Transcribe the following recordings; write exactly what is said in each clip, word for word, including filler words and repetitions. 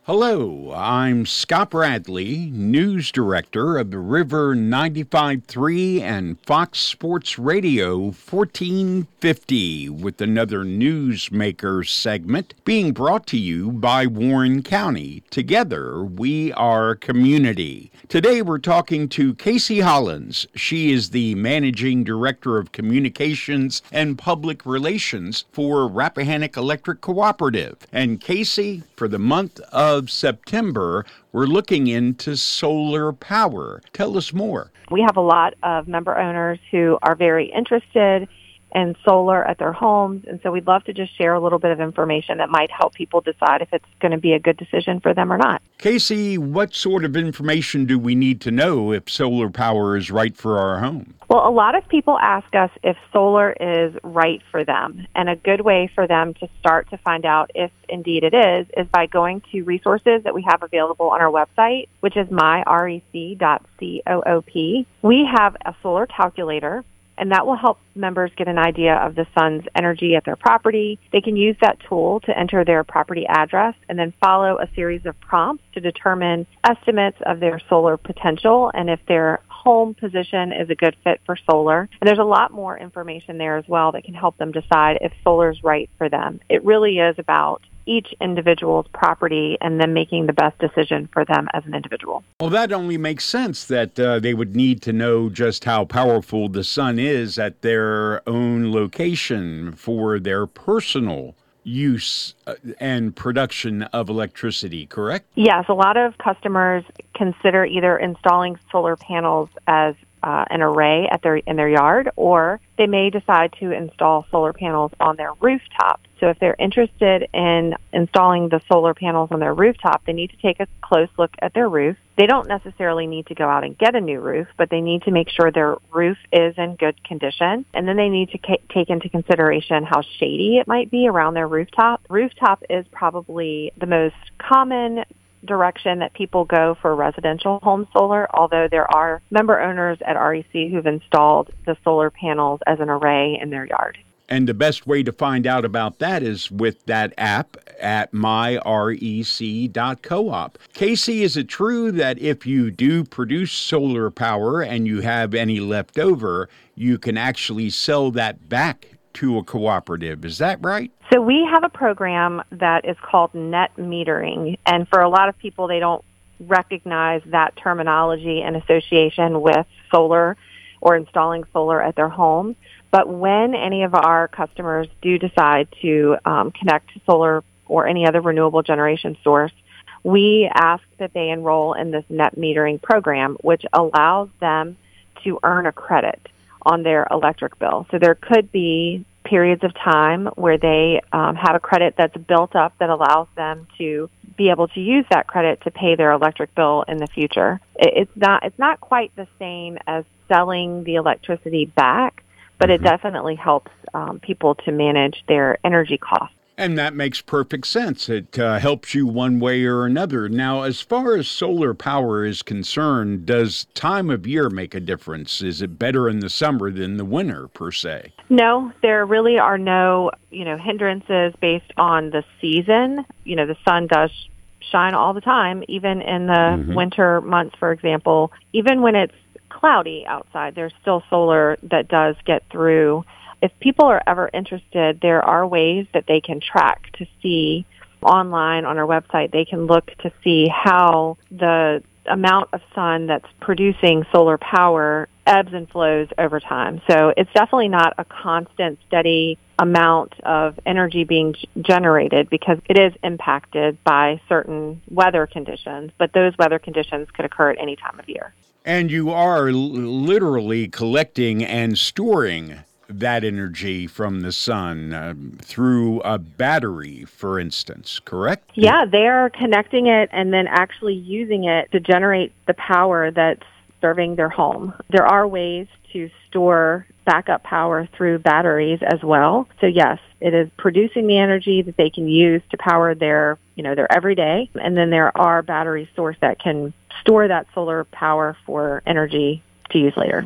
Hello, I'm Scott Bradley, News Director of the River ninety-five point three and Fox Sports Radio fourteen fifty with another Newsmaker segment being brought to you by Warren County. Together, we are community. Today, we're talking to Casey Hollins. She is the Managing Director of Communications and Public Relations for Rappahannock Electric Cooperative. And Casey, for the month of September, we're looking into solar power. Tell us more. We have a lot of member owners who are very interested in solar at their homes, and so we'd love to just share a little bit of information that might help people decide if it's going to be a good decision for them or not. Casey, what sort of information do we need to know if solar power is right for our home? Well, a lot of people ask us if solar is right for them, and a good way for them to start to find out if indeed it is is by going to resources that we have available on our website, which is my rec dot coop. We have a solar calculator, and that will help members get an idea of the sun's energy at their property. They can use that tool to enter their property address and then follow a series of prompts to determine estimates of their solar potential and if their home position is a good fit for solar. And there's a lot more information there as well that can help them decide if solar is right for them. It really is about each individual's property and then making the best decision for them as an individual. Well, that only makes sense that uh, they would need to know just how powerful the sun is at their own location for their personal use and production of electricity, correct? Yes, a lot of customers consider either installing solar panels as uh, an array at their in their yard, or they may decide to install solar panels on their rooftop. So if they're interested in installing the solar panels on their rooftop, they need to take a close look at their roof. They don't necessarily need to go out and get a new roof, but they need to make sure their roof is in good condition. And then they need to ca- take into consideration how shady it might be around their rooftop. Rooftop is probably the most common direction that people go for residential home solar, although there are member owners at R E C who've installed the solar panels as an array in their yard. And the best way to find out about that is with that app at my rec dot coop. Casey, is it true that if you do produce solar power and you have any left over, you can actually sell that back to a cooperative? Is that right? So we have a program that is called net metering. And for a lot of people, they don't recognize that terminology in association with solar or installing solar at their home. But when any of our customers do decide to um, connect to solar or any other renewable generation source, we ask that they enroll in this net metering program, which allows them to earn a credit on their electric bill. So there could be periods of time where they um, have a credit that's built up that allows them to be able to use that credit to pay their electric bill in the future. It's not, it's not quite the same as selling the electricity back, but it definitely helps um, people to manage their energy costs. And that makes perfect sense. It uh, helps you one way or another. Now, as far as solar power is concerned, does time of year make a difference? Is it better in the summer than the winter, per se? No, there really are no, you know, hindrances based on the season. You know, the sun does shine all the time, even in the mm-hmm. winter months, for example. Even when it's cloudy outside, there's still solar that does get through. If people are ever interested, there are ways that they can track to see online on our website. They can look to see how the amount of sun that's producing solar power ebbs and flows over time. So it's definitely not a constant, steady amount of energy being g- generated because it is impacted by certain weather conditions, but those weather conditions could occur at any time of year. And you are l- literally collecting and storing that energy from the sun uh, through a battery, for instance, correct? Yeah, they are connecting it and then actually using it to generate the power that's serving their home. There are ways to store backup power through batteries as well. So yes, it is producing the energy that they can use to power their, you know, their everyday. And then there are battery sources that can store that solar power for energy to use later.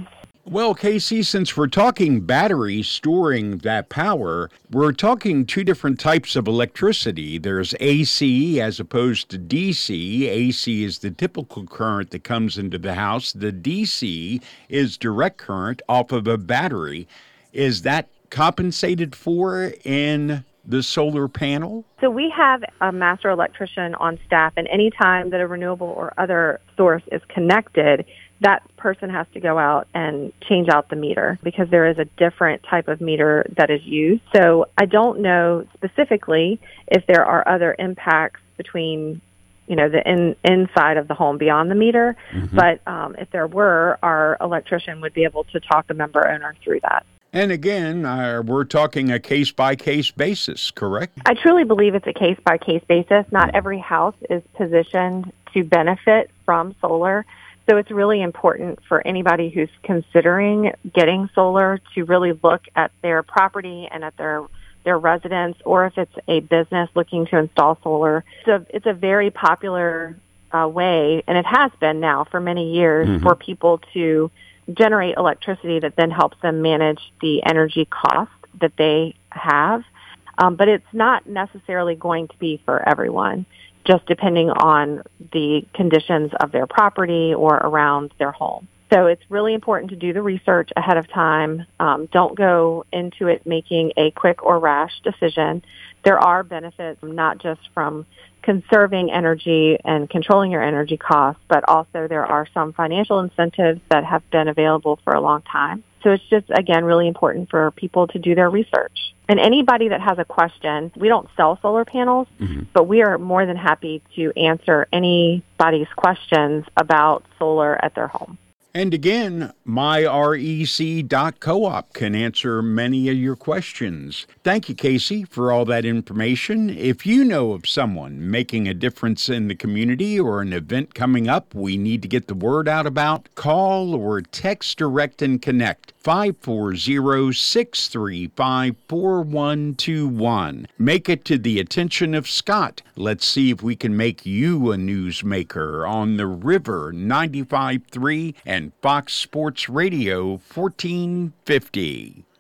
Well, Casey, since we're talking batteries storing that power, we're talking two different types of electricity. There's A C as opposed to D C. A C is the typical current that comes into the house. The D C is direct current off of a battery. Is that compensated for in the solar panel? So we have a master electrician on staff, and any time that a renewable or other source is connected, that person has to go out and change out the meter because there is a different type of meter that is used. So I don't know specifically if there are other impacts between, you know, the in, inside of the home beyond the meter, mm-hmm. but um, if there were, our electrician would be able to talk the member owner through that. And again, uh, we're talking a case-by-case basis, correct? I truly believe it's a case-by-case basis. Not every house is positioned to benefit from solar. So it's really important for anybody who's considering getting solar to really look at their property and at their their residence, or if it's a business looking to install solar. So it's a very popular uh, way, and it has been now for many years, mm-hmm. for people to generate electricity that then helps them manage the energy cost that they have. Um, but it's not necessarily going to be for everyone, just depending on the conditions of their property or around their home. So it's really important to do the research ahead of time. Um, don't go into it making a quick or rash decision. There are benefits not just from conserving energy and controlling your energy costs, but also there are some financial incentives that have been available for a long time. So it's just, again, really important for people to do their research. And anybody that has a question, we don't sell solar panels, mm-hmm. but we are more than happy to answer anybody's questions about solar at their home. And again, my rec dot coop can answer many of your questions. Thank you, Casey, for all that information. If you know of someone making a difference in the community or an event coming up we need to get the word out about, call or text Direct and Connect five four zero, six three five, four one two one. Make it to the attention of Scott. Let's see if we can make you a newsmaker on the River ninety-five point three and Fox Sports Radio fourteen fifty.